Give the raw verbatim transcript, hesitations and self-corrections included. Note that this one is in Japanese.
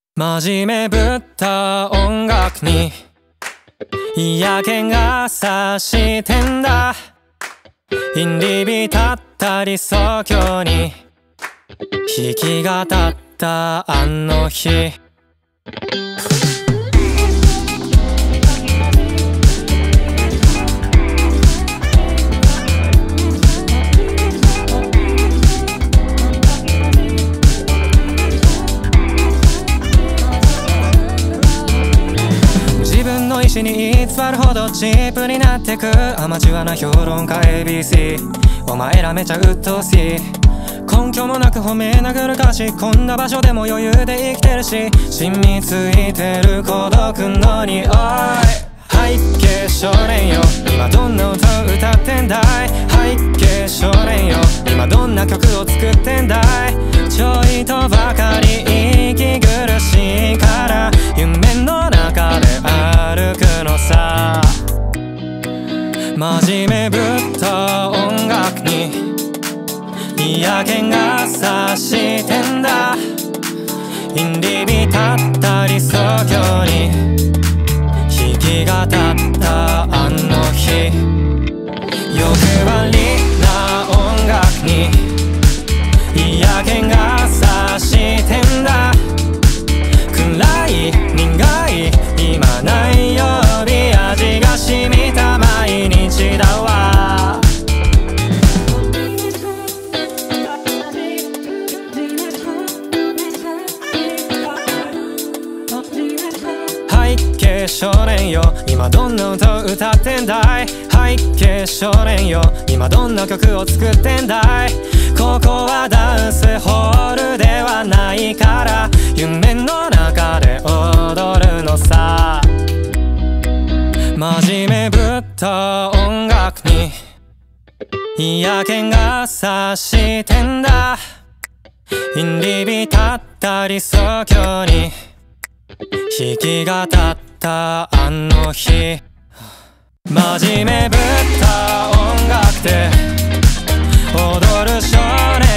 真面目ぶった音楽に嫌気がさしてんだ。インディ浸った理想郷に弾き語ったあの日。自分の意志に偽るほどチープになってくアマチュアな評論家 エービーシー。 お前らめちゃ鬱陶しい。根拠もなく褒め殴る歌詞。こんな場所でも余裕で生きてるし、染みついてる孤独の匂い。背景少年よ、今どんな歌を歌ってんだい。背景少年よ、今どんな曲を作ってんだい。ちょいとばかり息苦しいから夢の中で歩くのさ。真面目ぶった音楽に嫌気がさしてんだ。インディ浸った理想郷に弾き語ったあの日。欲張りな音楽に嫌気がさしてんだ。暗い苦い今ない曜日、味が染みた毎日だわ。背景少年よ、今どんな歌を歌ってんだい。背景少年よ、今どんな曲を作ってんだい。ここはダンスホールではないから夢の中で踊るのさ。真面目ぶった音楽に嫌気がさしてんだ。インディ浸った理想郷に弾き語ったあの日。真面目ぶった音楽で踊る少年